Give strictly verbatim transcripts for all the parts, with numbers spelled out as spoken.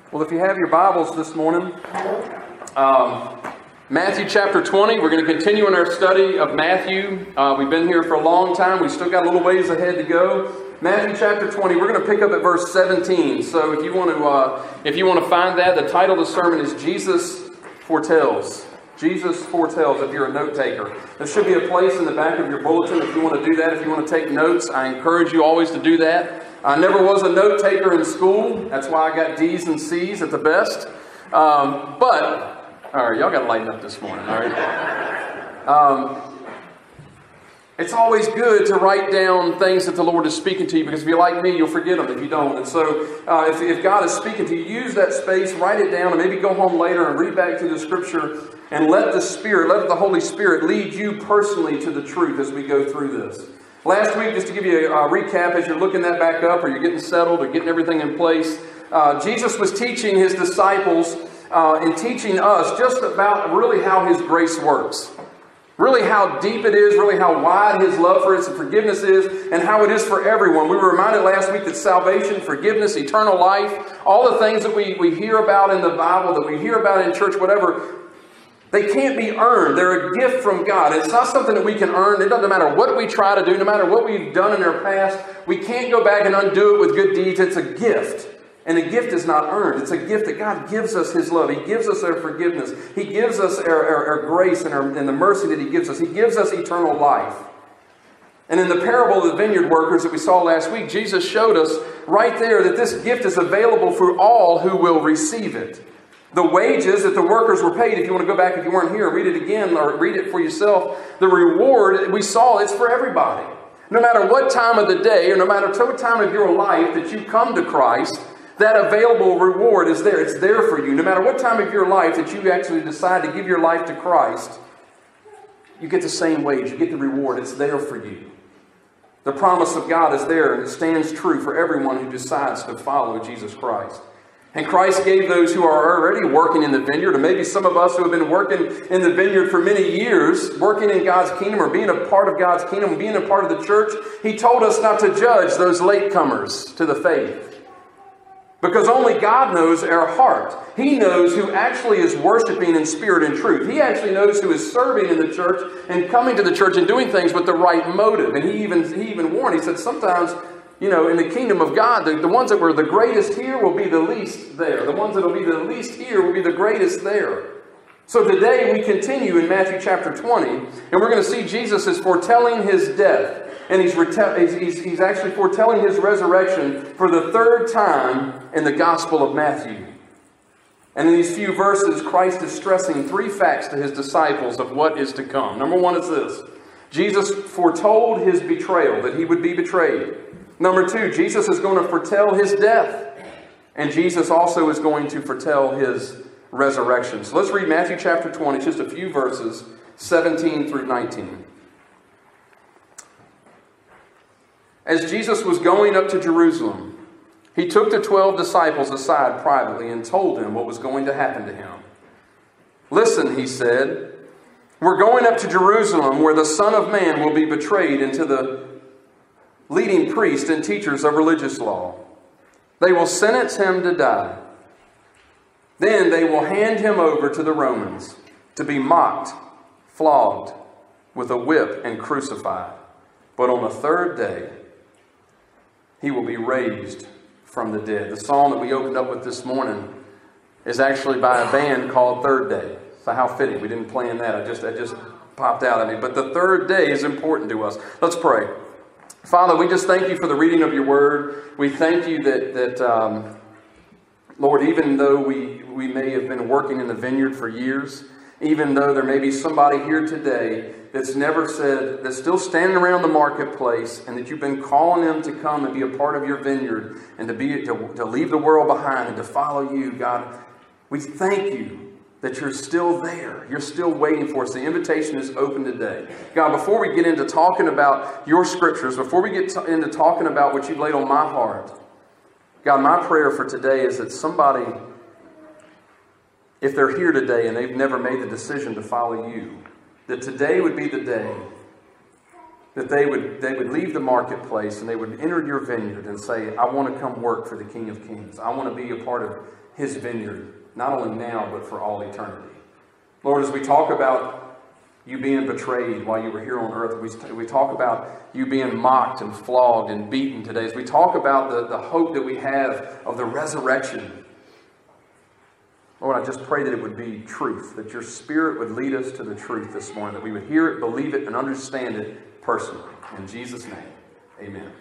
Well, if you have your Bibles this morning, um, Matthew chapter twenty, we're going to continue in our study of Matthew. Uh, we've been here for a long time. We've still got a little ways ahead to go. Matthew chapter twenty, we're going to pick up at verse seventeen. So if you want to, uh, if you want to find that, the title of the sermon is Jesus Foretells. Jesus Foretells, if you're a note taker. There should be a place in the back of your bulletin if you want to do that. If you want to take notes, I encourage you always to do that. I never was a note taker in school. That's why I got D's and C's at the best. Um, but, all right, y'all got to lighten up this morning, all right? Um, it's always good to write down things that the Lord is speaking to you, because if you're like me, you'll forget them if you don't. And so uh, if, if God is speaking to you, use that space, write it down, and maybe go home later and read back through the Scripture and let the Spirit, let the Holy Spirit lead you personally to the truth as we go through this. Last week, just to give you a, a recap as you're looking that back up or you're getting settled or getting everything in place, uh, Jesus was teaching His disciples uh, and teaching us just about really how His grace works. Really how deep it is, really how wide His love for us and forgiveness is, and how it is for everyone. We were reminded last week that salvation, forgiveness, eternal life, all the things that we, we hear about in the Bible, that we hear about in church, whatever, they can't be earned. They're a gift from God. It's not something that we can earn. It doesn't matter what we try to do, no matter what we've done in our past. We can't go back and undo it with good deeds. It's a gift. And a gift is not earned. It's a gift that God gives us His love. He gives us our forgiveness. He gives us our, our, our grace and, our, and the mercy that He gives us. He gives us eternal life. And in the parable of the vineyard workers that we saw last week, Jesus showed us right there that this gift is available for all who will receive it. The wages that the workers were paid, if you want to go back, if you weren't here, read it again or read it for yourself. The reward, we saw, it's for everybody. No matter what time of the day or no matter what time of your life that you come to Christ, that available reward is there. It's there for you. No matter what time of your life that you actually decide to give your life to Christ, you get the same wage. You get the reward. It's there for you. The promise of God is there, and it stands true for everyone who decides to follow Jesus Christ. And Christ gave those who are already working in the vineyard, or maybe some of us who have been working in the vineyard for many years, working in God's kingdom or being a part of God's kingdom, being a part of the church, He told us not to judge those latecomers to the faith. Because only God knows our heart. He knows who actually is worshiping in spirit and truth. He actually knows who is serving in the church and coming to the church and doing things with the right motive. And he even, he even warned, He said, sometimes, you know, in the kingdom of God, the, the ones that were the greatest here will be the least there. The ones that will be the least here will be the greatest there. So today we continue in Matthew chapter twenty, and we're going to see Jesus is foretelling His death. And he's, rete- he's, he's actually foretelling His resurrection for the third time in the Gospel of Matthew. And in these few verses, Christ is stressing three facts to His disciples of what is to come. Number one is this. Jesus foretold His betrayal, that He would be betrayed. Number two, Jesus is going to foretell His death. And Jesus also is going to foretell His resurrection. So let's read Matthew chapter twenty, just a few verses, seventeen through nineteen. As Jesus was going up to Jerusalem, He took the twelve disciples aside privately and told them what was going to happen to Him. Listen, He said, we're going up to Jerusalem where the Son of Man will be betrayed into the leading priests and teachers of religious law. They will sentence Him to die. Then they will hand Him over to the Romans to be mocked, flogged with a whip, and crucified. But on the third day, He will be raised from the dead. The song that we opened up with this morning is actually by a band called Third Day. So how fitting. We didn't plan that. I just, I just popped out at me. But the third day is important to us. Let's pray. Father, we just thank You for the reading of Your Word. We thank You that, that um, Lord, even though we, we may have been working in the vineyard for years, even though there may be somebody here today that's never said, that's still standing around the marketplace, and that You've been calling them to come and be a part of Your vineyard and to be to, to leave the world behind and to follow You, God, we thank You that You're still there. You're still waiting for us. The invitation is open today. God, before we get into talking about Your Scriptures, before we get to, into talking about what You've laid on my heart, God, my prayer for today is that somebody, if they're here today and they've never made the decision to follow You, that today would be the day that they would, they would leave the marketplace and they would enter your vineyard and say, I want to come work for the King of Kings. I want to be a part of his vineyard, not only now, but for all eternity. Lord, as we talk about you being betrayed while you were here on earth, we, we talk about you being mocked and flogged and beaten today, as we talk about the, the hope that we have of the resurrection, Lord, I just pray that it would be truth, that your Spirit would lead us to the truth this morning, that we would hear it, believe it, and understand it personally. In Jesus' name, amen.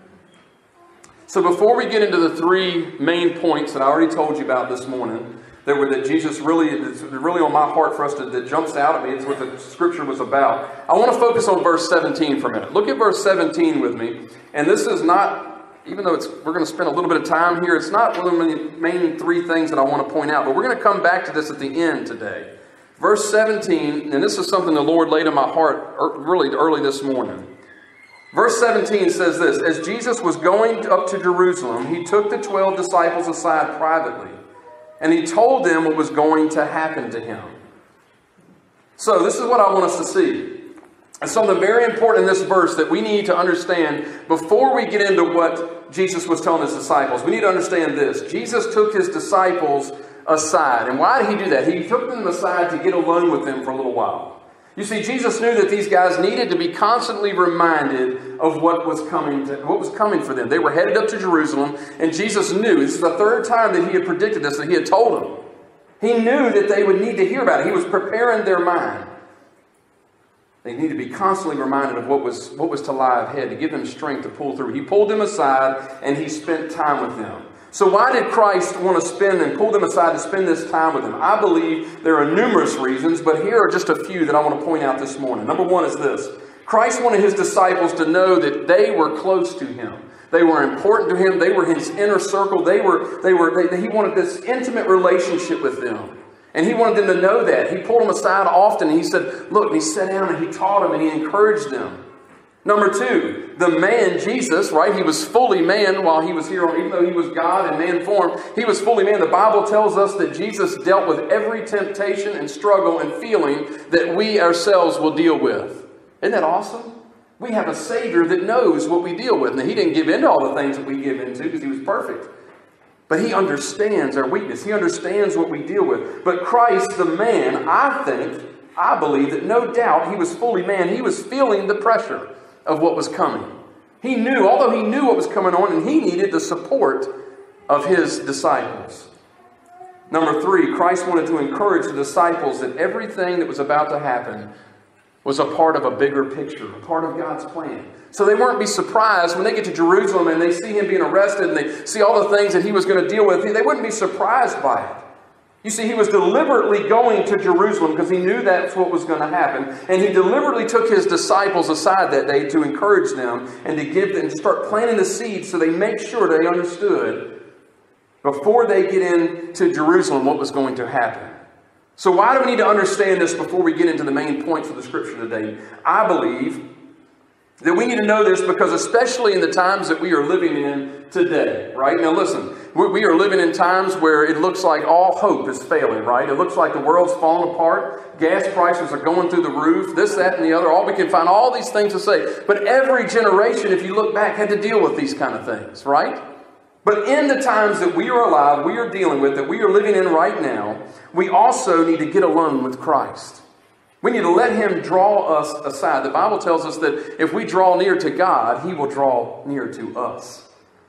So before we get into the three main points that I already told you about this morning, that were that Jesus really, it's really on my heart for us to, that jumps out at me, it's what the Scripture was about. I want to focus on verse seventeen for a minute. Look at verse seventeen with me. And this is not, even though it's we're going to spend a little bit of time here, it's not one of the main three things that I want to point out, but we're going to come back to this at the end today. Verse seventeen, and this is something the Lord laid in my heart really early this morning. Verse seventeen says this, as Jesus was going up to Jerusalem, he took the twelve disciples aside privately, and he told them what was going to happen to him. So this is what I want us to see. And something very important in this verse that we need to understand before we get into what Jesus was telling his disciples. We need to understand this. Jesus took his disciples aside. And why did he do that? He took them aside to get alone with them for a little while. You see, Jesus knew that these guys needed to be constantly reminded of what was coming to, what was coming for them. They were headed up to Jerusalem, and Jesus knew, this is the third time that he had predicted this, that he had told them. He knew that they would need to hear about it. He was preparing their mind. They needed to be constantly reminded of what was, what was to lie ahead, to give them strength to pull through. He pulled them aside, and he spent time with them. So why did Christ want to spend and pull them aside to spend this time with them? I believe there are numerous reasons, but here are just a few that I want to point out this morning. Number one is this. Christ wanted his disciples to know that they were close to him. They were important to him. They were his inner circle. They were, they were, they, he wanted this intimate relationship with them. And he wanted them to know that. He pulled them aside often and he said, look, and he sat down and he taught them and he encouraged them. Number two, the man, Jesus, right? He was fully man while he was here, even though he was God in man form. He was fully man. The Bible tells us that Jesus dealt with every temptation and struggle and feeling that we ourselves will deal with. Isn't that awesome? We have a Savior that knows what we deal with. Now, he didn't give into all the things that we give into because he was perfect. But he understands our weakness. He understands what we deal with. But Christ, the man, I think, I believe that no doubt he was fully man. He was feeling the pressure of what was coming. He knew, although he knew what was coming on, and he needed the support of his disciples. Number three, Christ wanted to encourage the disciples that everything that was about to happen was a part of a bigger picture, a part of God's plan. So they weren't be surprised when they get to Jerusalem and they see him being arrested and they see all the things that he was going to deal with. They wouldn't be surprised by it. You see, he was deliberately going to Jerusalem because he knew that's what was going to happen. And he deliberately took his disciples aside that day to encourage them and to give them, to start planting the seeds so they make sure they understood before they get into Jerusalem what was going to happen. So why do we need to understand this before we get into the main points of the Scripture today? I believe that we need to know this because especially in the times that we are living in today, right? Now listen, we are living in times where it looks like all hope is failing, right? It looks like the world's falling apart. Gas prices are going through the roof. This, that, and the other. All we can find all these things to say. But every generation, if you look back, had to deal with these kind of things, right? But in the times that we are alive, we are dealing with, that we are living in right now, we also need to get alone with Christ. We need to let him draw us aside. The Bible tells us that if we draw near to God, he will draw near to us.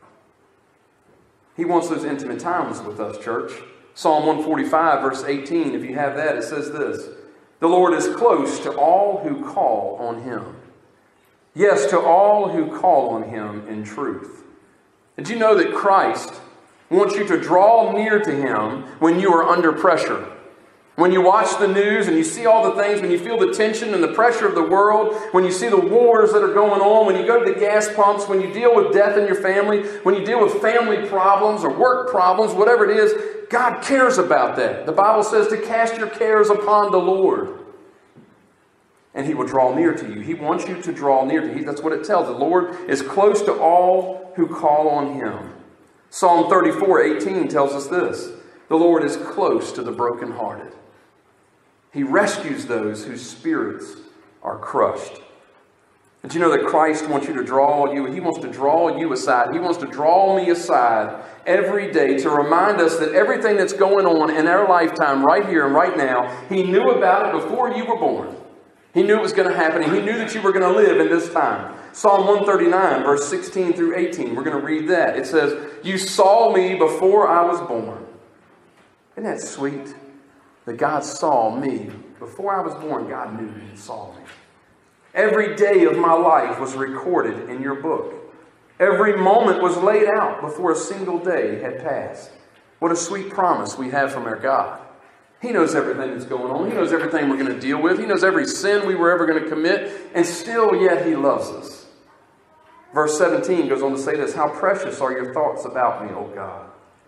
He wants those intimate times with us, church. Psalm one forty-five, verse eighteen, if you have that, it says this. The Lord is close to all who call on him. Yes, to all who call on him in truth. Did you know that Christ wants you to draw near to him when you are under pressure? When you watch the news and you see all the things, when you feel the tension and the pressure of the world, when you see the wars that are going on, when you go to the gas pumps, when you deal with death in your family, when you deal with family problems or work problems, whatever it is, God cares about that. The Bible says to cast your cares upon the Lord. And he will draw near to you. He wants you to draw near to him. That's what it tells. The Lord is close to all who call on him. Psalm thirty-four, eighteen tells us this. The Lord is close to the brokenhearted. He rescues those whose spirits are crushed. Did you know that Christ wants you to draw you? He wants to draw you aside. He wants to draw me aside every day to remind us that everything that's going on in our lifetime right here and right now, He knew about it before you were born. He knew it was going to happen, and He knew that you were going to live in this time. Psalm one thirty-nine, verse sixteen through eighteen. We're going to read that. It says, "You saw me before I was born." Isn't that sweet? That God saw me. Before I was born, God knew me and saw me. Every day of my life was recorded in your book. Every moment was laid out before a single day had passed. What a sweet promise we have from our God. He knows everything that's going on. He knows everything we're going to deal with. He knows every sin we were ever going to commit. And still yet He loves us. Verse seventeen goes on to say this, "How precious are your thoughts about me, O God.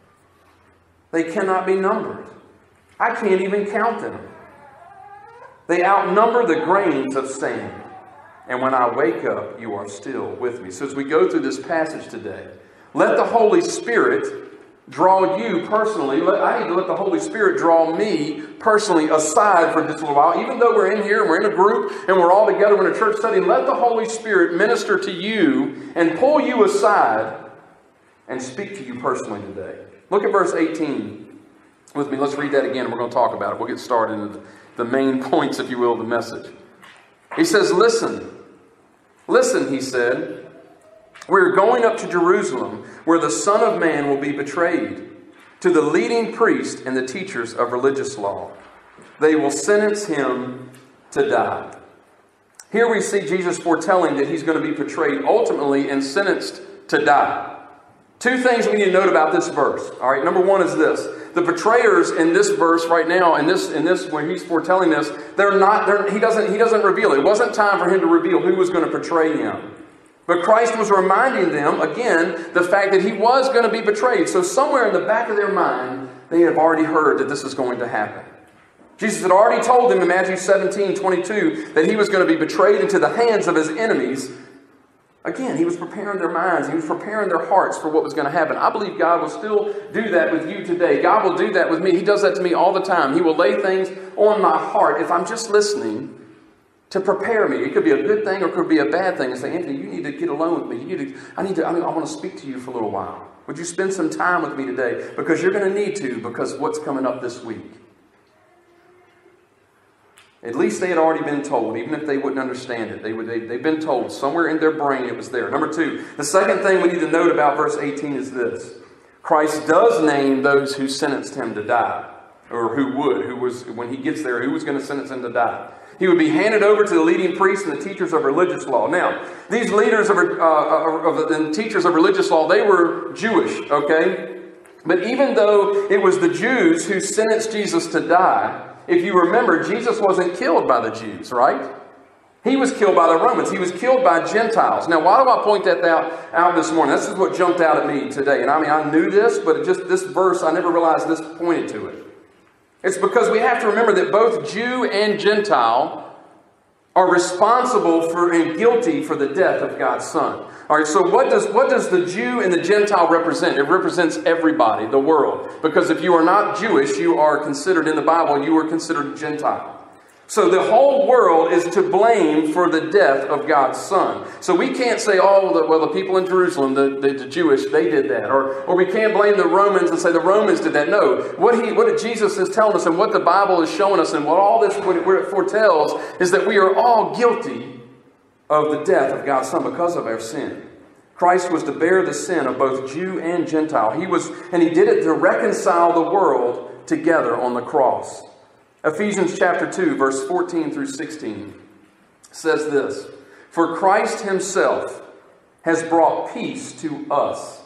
They cannot be numbered. I can't even count them. They outnumber the grains of sand. And when I wake up, you are still with me." So as we go through this passage today, let the Holy Spirit draw you personally. Let, I need to let the Holy Spirit draw me personally aside for just a little while. Even though we're in here and we're in a group and we're all together in a church study, let the Holy Spirit minister to you and pull you aside and speak to you personally today. Look at verse eighteen with me. Let's read that again and we're going to talk about it. We'll get started into the main points, if you will, of the message. He says, "Listen. Listen," He said, "we're going up to Jerusalem, where the Son of Man will be betrayed to the leading priests and the teachers of religious law. They will sentence Him to die." Here we see Jesus foretelling that He's going to be portrayed ultimately and sentenced to die. Two things we need to note about this verse. All right, number one is this. The betrayers in this verse right now, in this, in this, when He's foretelling this, they're not, they're, he doesn't, he doesn't reveal it. It wasn't time for Him to reveal who was going to betray Him. But Christ was reminding them, again, the fact that He was going to be betrayed. So somewhere in the back of their mind, they have already heard that this is going to happen. Jesus had already told them in Matthew seventeen twenty-two that He was going to be betrayed into the hands of His enemies. Again, He was preparing their minds. He was preparing their hearts for what was going to happen. I believe God will still do that with you today. God will do that with me. He does that to me all the time. He will lay things on my heart if I'm just listening to prepare me. It could be a good thing or it could be a bad thing. And say, "Anthony, you need to get alone with me. You need to, I need to, I, mean, I want to speak to you for a little while. Would you spend some time with me today? Because you're going to need to, because what's coming up this week." At least they had already been told, even if they wouldn't understand it. They would, they, they've been told. Somewhere in their brain it was there. Number two, the second thing we need to note about verse eighteen is this. Christ does name those who sentenced Him to die. Or who would, who was, when He gets there, who was going to sentence Him to die. He would be handed over to the leading priests and the teachers of religious law. Now, these leaders of, uh, of, and teachers of religious law, they were Jewish, okay? But even though it was the Jews who sentenced Jesus to die, if you remember, Jesus wasn't killed by the Jews, right? He was killed by the Romans. He was killed by Gentiles. Now, why do I point that out, out this morning? This is what jumped out at me today. And I mean, I knew this, but it just this verse, I never realized this pointed to it. It's because we have to remember that both Jew and Gentile are responsible for and guilty for the death of God's Son. All right, so what does, what does the Jew and the Gentile represent? It represents everybody, the world. Because if you are not Jewish, you are considered, in the Bible, you are considered Gentile. So the whole world is to blame for the death of God's Son. So we can't say, oh, the, well, the people in Jerusalem, the, the, the Jewish, they did that. Or, or we can't blame the Romans and say the Romans did that. No. What, he, what Jesus is telling us and what the Bible is showing us and what all this what it foretells is that we are all guilty of the death of God's Son because of our sin. Christ was to bear the sin of both Jew and Gentile. He was, and He did it to reconcile the world together on the cross. Ephesians chapter two, verse fourteen through sixteen says this, "For Christ Himself has brought peace to us.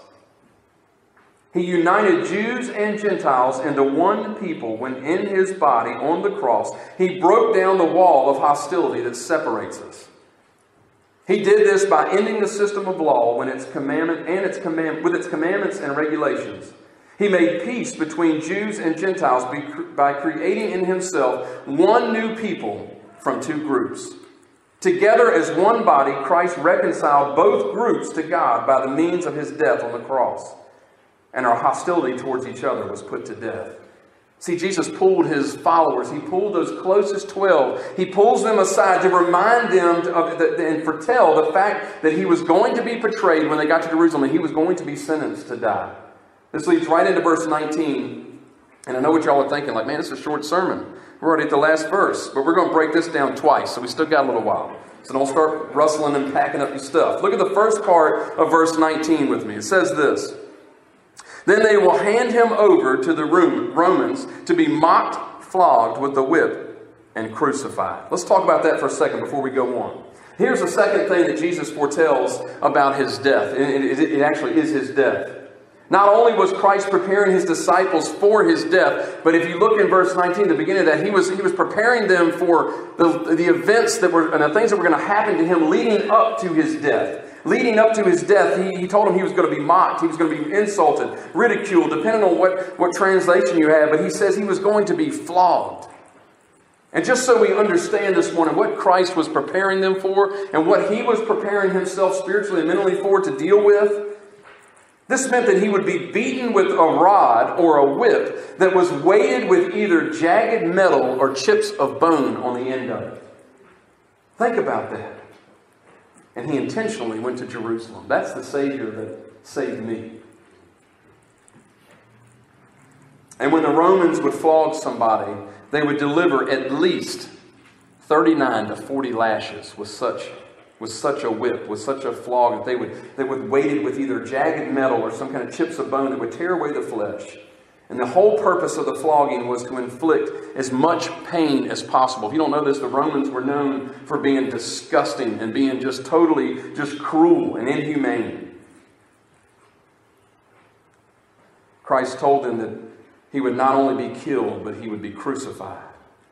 He united Jews and Gentiles into one people when in His body on the cross, He broke down the wall of hostility that separates us. He did this by ending the system of law when its commandment and its command with its commandments and regulations. He made peace between Jews and Gentiles by creating in Himself one new people from two groups. Together as one body, Christ reconciled both groups to God by the means of His death on the cross. And our hostility towards each other was put to death." See, Jesus pulled his followers. He pulled those closest twelve. He pulls them aside to remind them of the, and foretell the fact that he was going to be betrayed when they got to Jerusalem, and he was going to be sentenced to die. This leads right into verse nineteen. And I know what y'all are thinking, like, man, this is a short sermon. We're already at the last verse, but we're going to break this down twice, so we still got a little while. So don't start rustling and packing up your stuff. Look at the first part of verse nineteen with me. It says this. Then they will hand him over to the Romans to be mocked, flogged with the whip, and crucified. Let's talk about that for a second before we go on. Here's the second thing that Jesus foretells about his death. It, it, it actually is his death. Not only was Christ preparing his disciples for his death, but if you look in verse nineteen, the beginning of that, he was, he was preparing them for the, the events that were, and the things that were going to happen to him leading up to his death. Leading up to his death, he, he told them he was going to be mocked. He was going to be insulted, ridiculed, depending on what, what translation you have. But he says he was going to be flogged. And just so we understand this morning what Christ was preparing them for and what he was preparing himself spiritually and mentally for to deal with, this meant that he would be beaten with a rod or a whip that was weighted with either jagged metal or chips of bone on the end of it. Think about that. And he intentionally went to Jerusalem. That's the Savior that saved me. And when the Romans would flog somebody, they would deliver at least thirty-nine to forty lashes with such, with such a whip, with such a flog that they would, they would weight it with either jagged metal or some kind of chips of bone that would tear away the flesh. And the whole purpose of the flogging was to inflict as much pain as possible. If you don't know this, the Romans were known for being disgusting and being just totally just cruel and inhumane. Christ told them that he would not only be killed, but he would be crucified.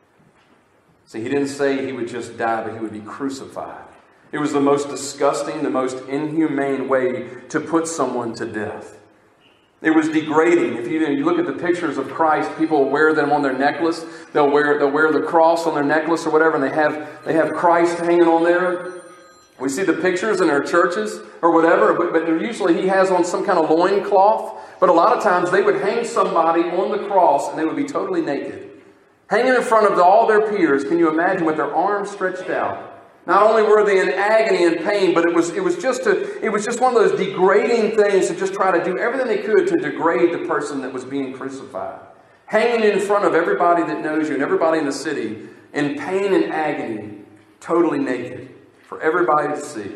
See, he didn't say he would just die, but he would be crucified. It was the most disgusting, the most inhumane way to put someone to death. It was degrading. If you, you look at the pictures of Christ, people wear them on their necklace. They'll wear they'll wear the cross on their necklace or whatever, and they have they have Christ hanging on there. We see the pictures in our churches or whatever, but, but usually he has on some kind of loincloth. But a lot of times they would hang somebody on the cross and they would be totally naked. Hanging in front of all their peers, can you imagine, with their arms stretched out? Not only were they in agony and pain, but it was it was just a, it was just one of those degrading things to just try to do everything they could to degrade the person that was being crucified. Hanging in front of everybody that knows you and everybody in the city in pain and agony, totally naked, for everybody to see.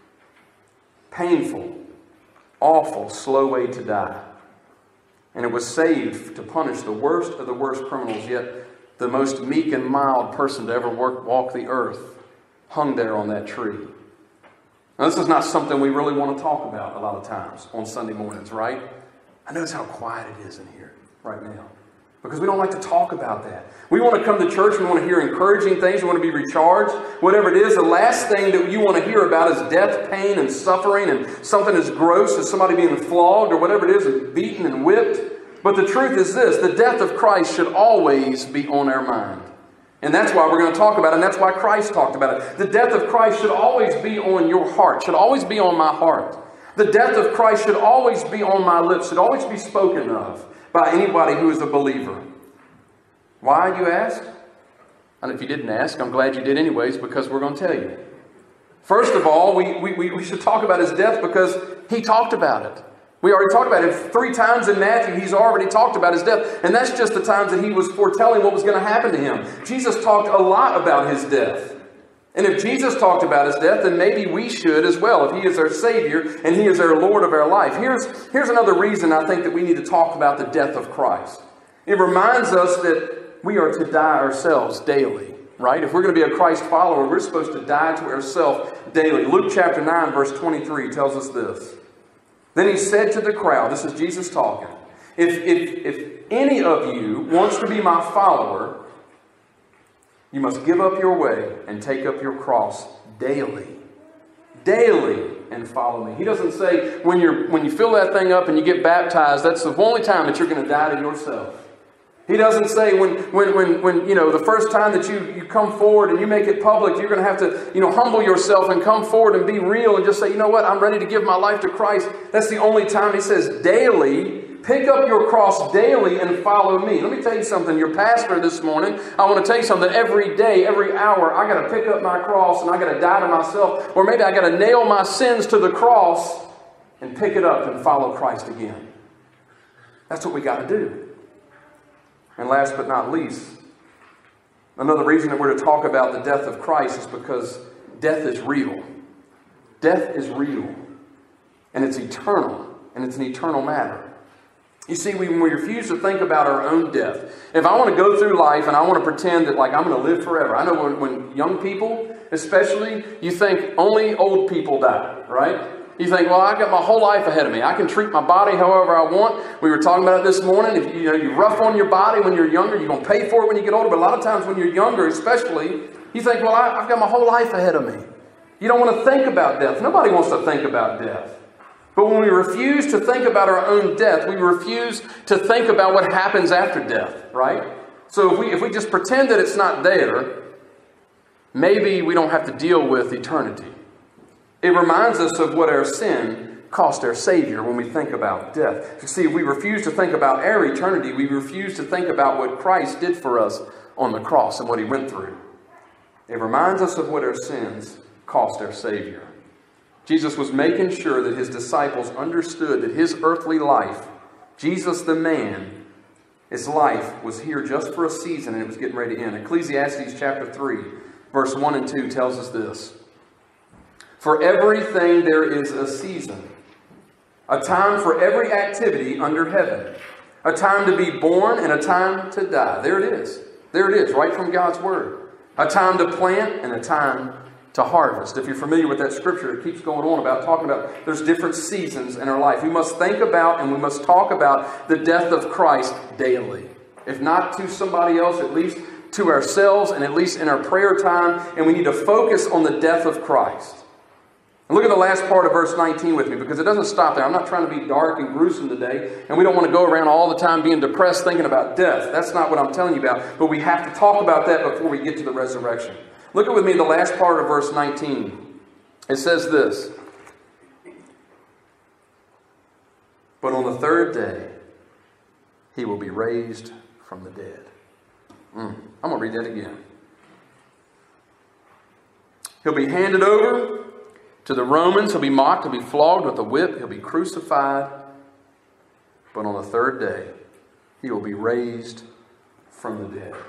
Painful, awful, slow way to die. And it was saved to punish the worst of the worst criminals, yet the most meek and mild person to ever work, walk the earth hung there on that tree. Now, this is not something we really want to talk about a lot of times on Sunday mornings, right? I notice how quiet it is in here right now because we don't like to talk about that. We want to come to church, we want to hear encouraging things, we want to be recharged. Whatever it is, the last thing that you want to hear about is death, pain, and suffering, and something as gross as somebody being flogged or whatever it is, and beaten and whipped. But the truth is this, the death of Christ should always be on our mind. And that's why we're going to talk about it, and that's why Christ talked about it. The death of Christ should always be on your heart, should always be on my heart. The death of Christ should always be on my lips, should always be spoken of by anybody who is a believer. Why, you ask? And if you didn't ask, I'm glad you did anyways, because we're going to tell you. First of all, we, we, we should talk about his death because he talked about it. We already talked about it. Three times in Matthew, he's already talked about his death. And that's just the times that he was foretelling what was going to happen to him. Jesus talked a lot about his death. And if Jesus talked about his death, then maybe we should as well, if he is our Savior and he is our Lord of our life. Here's, here's another reason I think that we need to talk about the death of Christ. It reminds us that we are to die ourselves daily, right? If we're going to be a Christ follower, we're supposed to die to ourselves daily. Luke chapter nine, verse twenty-three tells us this. Then he said to the crowd, this is Jesus talking, if, if, if any of you wants to be my follower, you must give up your way and take up your cross daily. Daily and follow me. He doesn't say when, you're, when you fill that thing up and you get baptized, that's the only time that you're going to die to yourself. He doesn't say when, when, when, when, you know, the first time that you, you come forward and you make it public, you're going to have to, you know, humble yourself and come forward and be real and just say, you know what, I'm ready to give my life to Christ. That's the only time. He says daily Pick up your cross daily and follow me. Let me tell you something. Your pastor this morning, I want to tell you something. Every day, every hour, I got to pick up my cross and I got to die to myself. Or maybe I got to nail my sins to the cross and pick it up and follow Christ again. That's what we got to do. And last but not least, another reason that we're to talk about the death of Christ is because death is real. Death is real. And it's eternal. And it's an eternal matter. You see, when we refuse to think about our own death, if I want to go through life and I want to pretend that like I'm going to live forever. I know when, when young people, especially, you think only old people die, right? You think, well, I've got my whole life ahead of me. I can treat my body however I want. We were talking about it this morning. If you, you know, you rough on your body when you're younger, you're going to pay for it when you get older. But a lot of times when you're younger, especially, you think, well, I, I've got my whole life ahead of me. You don't want to think about death. Nobody wants to think about death. But when we refuse to think about our own death, we refuse to think about what happens after death, right? So if we, if we just pretend that it's not there, maybe we don't have to deal with eternity. It reminds us of what our sin cost our Savior when we think about death. You see, if we refuse to think about our eternity, we refuse to think about what Christ did for us on the cross and what He went through. It reminds us of what our sins cost our Savior. Jesus was making sure that His disciples understood that His earthly life, Jesus the man, His life was here just for a season and it was getting ready to end. Ecclesiastes chapter three, verse one and two tells us this. For everything there is a season, a time for every activity under heaven, a time to be born and a time to die. There it is. There it is, right from God's Word. A time to plant and a time to harvest. If you're familiar with that scripture, it keeps going on about talking about there's different seasons in our life. We must think about and we must talk about the death of Christ daily. If not to somebody else, at least to ourselves and at least in our prayer time. And we need to focus on the death of Christ. And look at the last part of verse nineteen with me, because it doesn't stop there. I'm not trying to be dark and gruesome today, and we don't want to go around all the time being depressed thinking about death. That's not what I'm telling you about. But we have to talk about that before we get to the resurrection. Look at with me the last part of verse nineteen. It says this. But on the third day, He will be raised from the dead. Mm. I'm going to read that again. He'll be handed over to the Romans. He'll be mocked. He'll be flogged with a whip. He'll be crucified. But on the third day, He will be raised from the dead.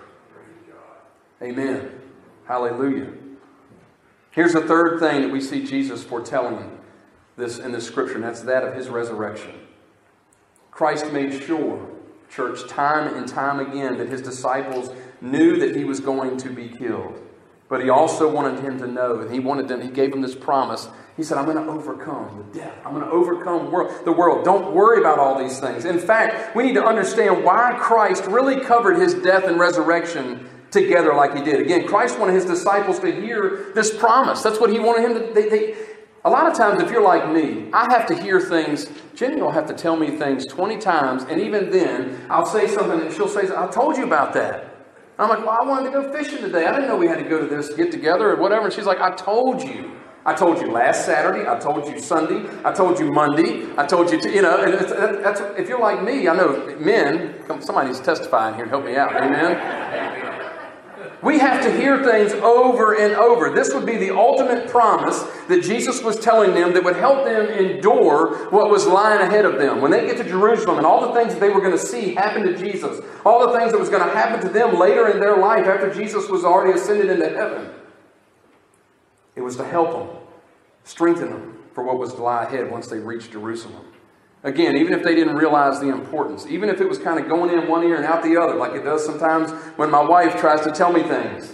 Amen. Hallelujah. Here's the third thing that we see Jesus foretelling this in this scripture, and that's that of His resurrection. Christ made sure, church, time and time again, that His disciples knew that He was going to be killed. But He also wanted them to know, and He wanted them, He gave them this promise. He said, I'm going to overcome the death. I'm going to overcome the world. Don't worry about all these things. In fact, we need to understand why Christ really covered His death and resurrection together like He did. Again, Christ wanted His disciples to hear this promise. That's what He wanted him to... They, they, a lot of times, if you're like me, I have to hear things. Jenny will have to tell me things twenty times, and even then, I'll say something, and she'll say, I told you about that. I'm like, well, I wanted to go fishing today. I didn't know we had to go to this get together or whatever. And she's like, I told you. I told you last Saturday. I told you Sunday. I told you Monday. I told you, to, you know, and it's, that's, if you're like me, I know men, somebody needs to testify in here and help me out. Amen. We have to hear things over and over. This would be the ultimate promise that Jesus was telling them that would help them endure what was lying ahead of them. When they get to Jerusalem and all the things that they were going to see happen to Jesus, all the things that was going to happen to them later in their life after Jesus was already ascended into heaven, it was to help them, strengthen them for what was to lie ahead once they reached Jerusalem. Again, even if they didn't realize the importance, even if it was kind of going in one ear and out the other, like it does sometimes when my wife tries to tell me things,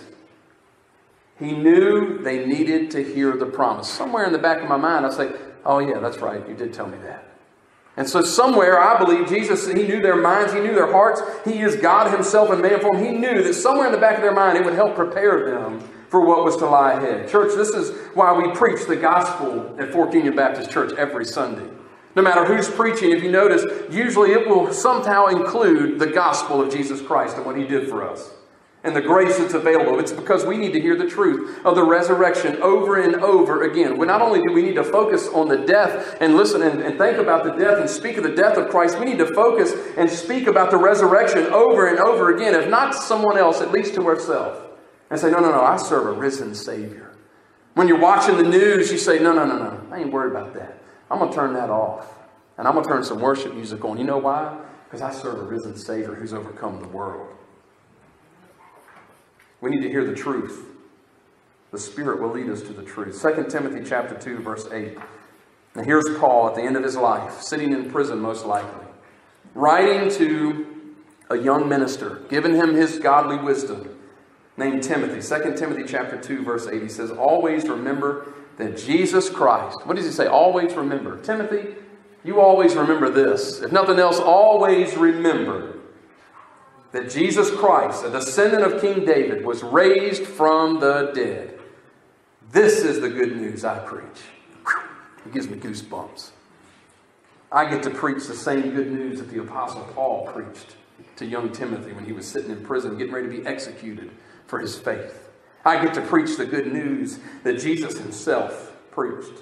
He knew they needed to hear the promise. Somewhere in the back of my mind, I say, oh yeah, that's right, you did tell me that. And so somewhere, I believe Jesus, He knew their minds, He knew their hearts. He is God Himself in man form. He knew that somewhere in the back of their mind, it would help prepare them for what was to lie ahead. Church, this is why we preach the gospel at Fork Union Baptist Church every Sunday. No matter who's preaching, if you notice, usually it will somehow include the gospel of Jesus Christ and what He did for us. and the grace that's available. It's because we need to hear the truth of the resurrection over and over again. We not only do we need to focus on the death and listen and, and think about the death and speak of the death of Christ, we need to focus and speak about the resurrection over and over again, if not to someone else, at least to ourselves. And say, no, no, no, I serve a risen Savior. When you're watching the news, you say, no, no, no, no, I ain't worried about that. I'm going to turn that off. And I'm going to turn some worship music on. You know why? Because I serve a risen Savior who's overcome the world. We need to hear the truth. The Spirit will lead us to the truth. Second Timothy chapter two, verse eight. And here's Paul at the end of his life, sitting in prison most likely, writing to a young minister, giving him his godly wisdom, named Timothy. Second Timothy chapter two, verse eight. He says, always remember that Jesus Christ. What does he say? Always remember. Timothy, you always remember this. If nothing else, always remember that Jesus Christ, a descendant of King David, was raised from the dead. This is the good news I preach. It gives me goosebumps. I get to preach the same good news that the Apostle Paul preached to young Timothy when he was sitting in prison, getting ready to be executed for his faith. I get to preach the good news that Jesus himself preached.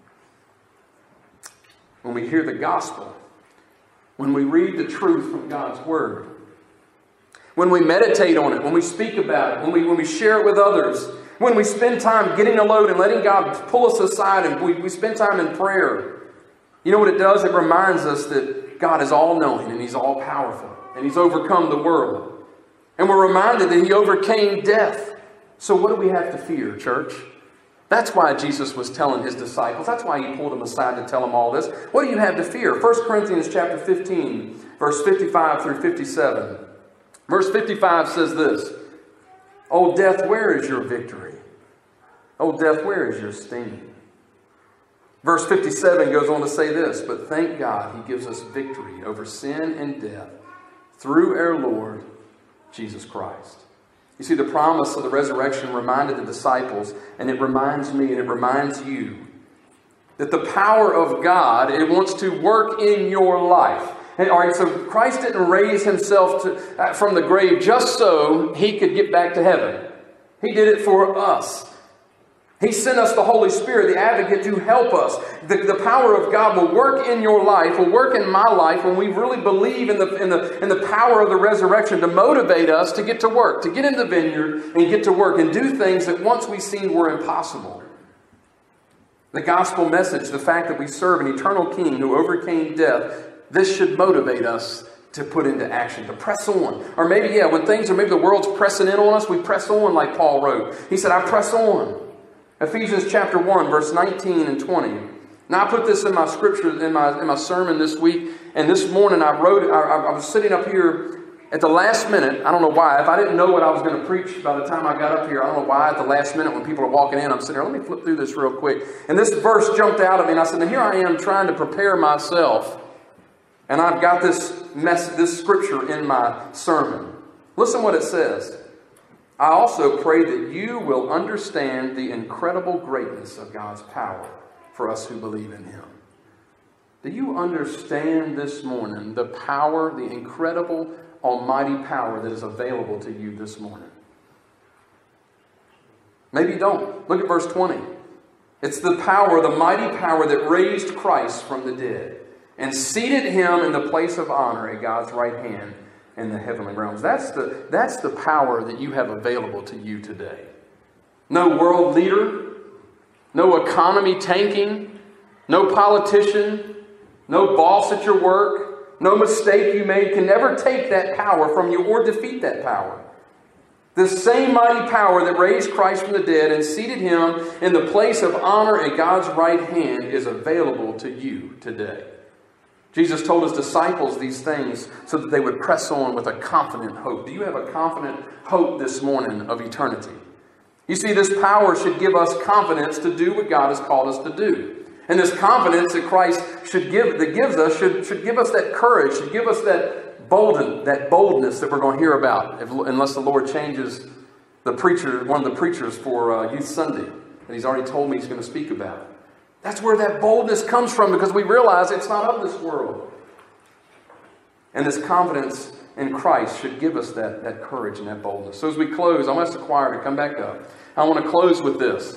When we hear the gospel, when we read the truth from God's word, when we meditate on it, when we speak about it, when we, when we share it with others, when we spend time getting alone and letting God pull us aside and we, we spend time in prayer, you know what it does? It reminds us that God is all-knowing and He's all-powerful and He's overcome the world. And we're reminded that He overcame death. So what do we have to fear, church? That's why Jesus was telling His disciples. That's why He pulled them aside to tell them all this. What do you have to fear? First Corinthians chapter fifteen, verse fifty-five through fifty-seven. Verse fifty-five says this, O death, where is your victory? O death, where is your sting? Verse fifty-seven goes on to say this, but thank God He gives us victory over sin and death through our Lord Jesus Christ. You see, the promise of the resurrection reminded the disciples, and it reminds me and it reminds you that the power of God, it wants to work in your life. And, all right, so Christ didn't raise Himself to, uh, from the grave just so He could get back to heaven. He did it for us. He sent us the Holy Spirit, the advocate, to help us. The, the power of God will work in your life, will work in my life when we really believe in the, in, the, in the power of the resurrection to motivate us to get to work, to get in the vineyard and get to work and do things that once we seen were impossible. The gospel message, the fact that we serve an eternal King who overcame death, this should motivate us to put into action, to press on. Or maybe, yeah, when things are, maybe the world's pressing in on us, we press on like Paul wrote. He said, I press on. Ephesians chapter one, verse nineteen and twenty. Now I put this in my scripture, in my in my sermon this week, and this morning I wrote it, I, I was sitting up here at the last minute. I don't know why. If I didn't know what I was going to preach by the time I got up here, I don't know why at the last minute when people are walking in, I'm sitting here, let me flip through this real quick. And this verse jumped out at me, and I said, now here I am trying to prepare myself, and I've got this mess, this scripture in my sermon. Listen what it says. I also pray that you will understand the incredible greatness of God's power for us who believe in Him. Do you understand this morning the power, the incredible, almighty power that is available to you this morning? Maybe you don't. Look at verse twenty. It's the power, the mighty power that raised Christ from the dead and seated Him in the place of honor at God's right hand in the heavenly realms. That's the, that's the power that you have available to you today. No world leader, no economy tanking, no politician, no boss at your work, no mistake you made can never take that power from you or defeat that power. The same mighty power that raised Christ from the dead and seated Him in the place of honor at God's right hand is available to you today. Jesus told His disciples these things so that they would press on with a confident hope. Do you have a confident hope this morning of eternity? You see, this power should give us confidence to do what God has called us to do. And this confidence that Christ should give, that gives us, should, should give us that courage, should give us that bolden, that boldness that we're going to hear about, if, unless the Lord changes the preacher, one of the preachers for uh, Youth Sunday that He's already told me He's going to speak about. That's where that boldness comes from, because we realize it's not of this world. And this confidence in Christ should give us that, that courage and that boldness. So as we close, I'm going to ask the choir to come back up. I want to close with this.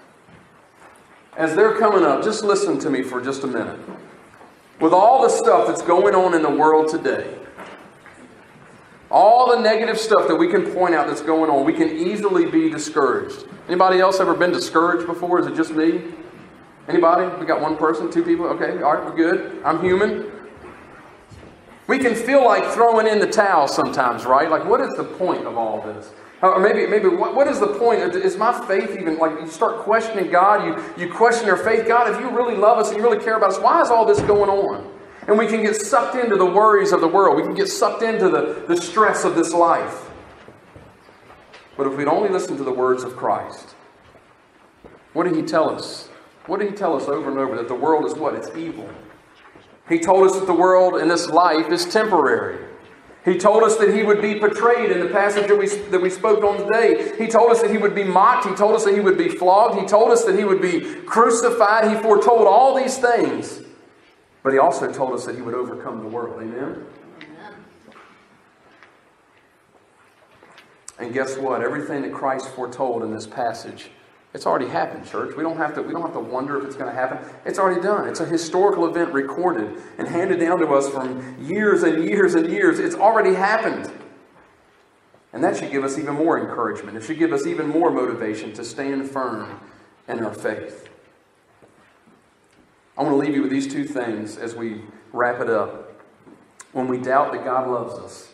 As they're coming up, just listen to me for just a minute. With all the stuff that's going on in the world today, all the negative stuff that we can point out that's going on, we can easily be discouraged. Anybody else ever been discouraged before? Is it just me? Anybody? We got one person, two people? Okay, all right, we're good. I'm human. We can feel like throwing in the towel sometimes, right? Like, what is the point of all this? Or maybe, maybe what, what is the point? Is my faith even, like, you start questioning God, you, you question your faith. God, if you really love us and you really care about us, why is all this going on? And we can get sucked into the worries of the world. We can get sucked into the, the stress of this life. But if we'd only listen to the words of Christ, what did He tell us? What did He tell us over and over? That the world is what? It's evil. He told us that the world in this life is temporary. He told us that He would be betrayed in the passage that we, that we spoke on today. He told us that He would be mocked. He told us that He would be flogged. He told us that He would be crucified. He foretold all these things. But He also told us that He would overcome the world. Amen? And guess what? Everything that Christ foretold in this passage, it's already happened, church. We don't have to, we don't have to wonder if it's going to happen. It's already done. It's a historical event recorded and handed down to us from years and years and years. It's already happened. And that should give us even more encouragement. It should give us even more motivation to stand firm in our faith. I want to leave you with these two things as we wrap it up. When we doubt that God loves us,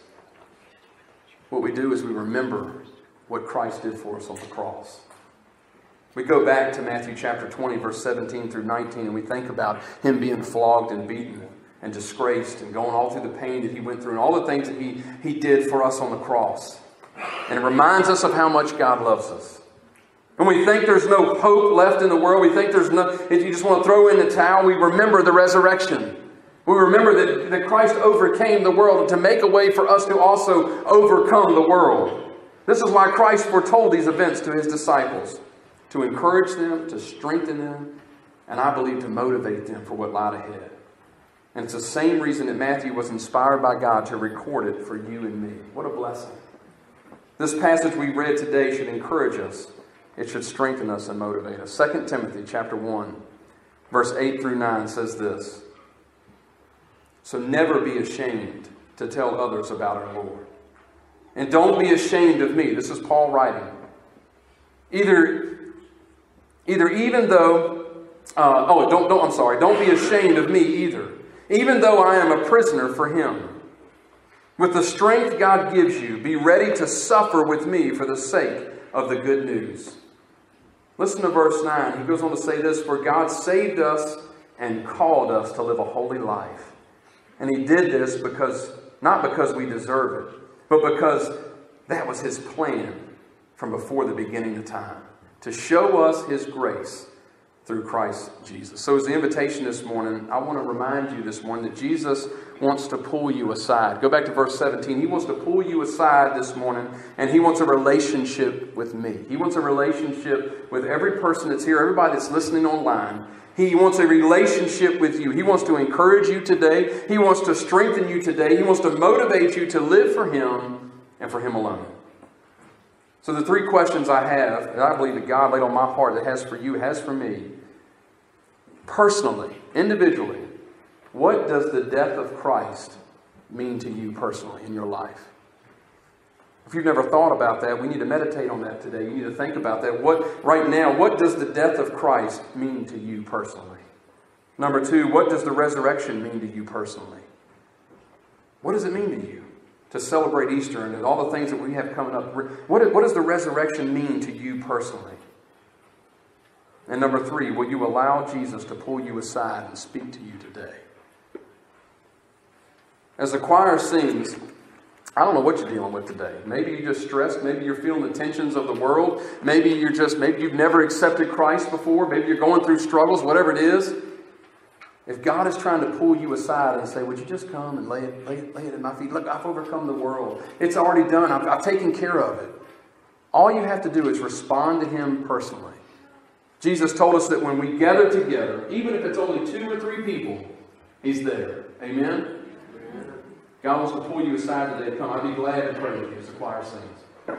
what we do is we remember what Christ did for us on the cross. We go back to Matthew chapter twenty, verse seventeen through nineteen, and we think about Him being flogged and beaten and disgraced and going all through the pain that He went through and all the things that He, he did for us on the cross. And it reminds us of how much God loves us. When we think there's no hope left in the world, we think there's no, if you just want to throw in the towel, we remember the resurrection. We remember that, that Christ overcame the world to make a way for us to also overcome the world. This is why Christ foretold these events to His disciples. To encourage them, to strengthen them, and I believe to motivate them for what lied ahead. And it's the same reason that Matthew was inspired by God to record it for you and me. What a blessing. This passage we read today should encourage us. It should strengthen us and motivate us. Second Timothy chapter one, verse eight through nine says this. So never be ashamed to tell others about our Lord. And don't be ashamed of me. This is Paul writing. Either, either even though, uh, oh, don't, don't, I'm sorry, don't be ashamed of me either. Even though I am a prisoner for Him. With the strength God gives you, be ready to suffer with me for the sake of the good news. Listen to verse nine. He goes on to say this, for God saved us and called us to live a holy life. And He did this because, not because we deserve it, but because that was His plan from before the beginning of time. To show us His grace through Christ Jesus. So as the invitation this morning, I want to remind you this morning that Jesus wants to pull you aside. Go back to verse seventeen. He wants to pull you aside this morning, and He wants a relationship with me. He wants a relationship with every person that's here, everybody that's listening online. He wants a relationship with you. He wants to encourage you today. He wants to strengthen you today. He wants to motivate you to live for Him and for Him alone. So the three questions I have, that I believe that God laid on my heart that has for you, has for me, personally, individually, what does the death of Christ mean to you personally in your life? If you've never thought about that, we need to meditate on that today. You need to think about that. What, right now, what does the death of Christ mean to you personally? Number two, what does the resurrection mean to you personally? What does it mean to you to celebrate Easter and all the things that we have coming up? What, what does the resurrection mean to you personally? And number three, will you allow Jesus to pull you aside and speak to you today? As the choir sings, I don't know what you're dealing with today. Maybe you're just stressed. Maybe you're feeling the tensions of the world. Maybe you're just, maybe you've never accepted Christ before. Maybe you're going through struggles, whatever it is. If God is trying to pull you aside and say, would you just come and lay it, lay it, lay it at my feet? Look, I've overcome the world. It's already done. I've, I've taken care of it. All you have to do is respond to Him personally. Jesus told us that when we gather together, even if it's only two or three people, He's there. Amen? God wants to pull you aside today to come. I'd be glad to pray with you as the choir sings.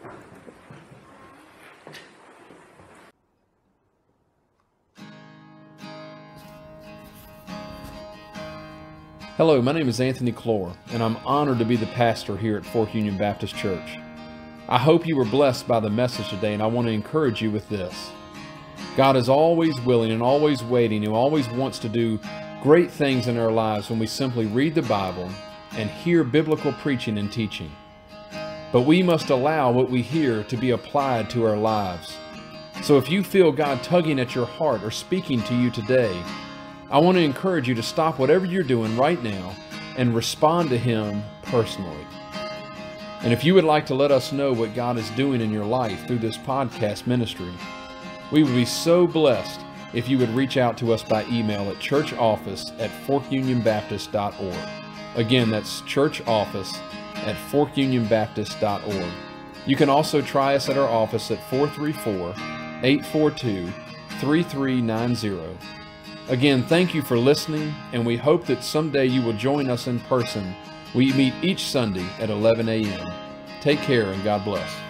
Hello, my name is Anthony Clore, and I'm honored to be the pastor here at Fork Union Baptist Church. I hope you were blessed by the message today, and I want to encourage you with this. God is always willing and always waiting and always wants to do great things in our lives when we simply read the Bible and hear biblical preaching and teaching. But we must allow what we hear to be applied to our lives. So if you feel God tugging at your heart or speaking to you today, I want to encourage you to stop whatever you're doing right now and respond to Him personally. And if you would like to let us know what God is doing in your life through this podcast ministry, we would be so blessed if you would reach out to us by email at churchoffice at fork union baptist dot org. Again, that's churchoffice at fork union baptist dot org. You can also try us at our office at four three four, eight four two, three three nine zero. Again, thank you for listening, and we hope that someday you will join us in person. We meet each Sunday at eleven a m Take care and God bless.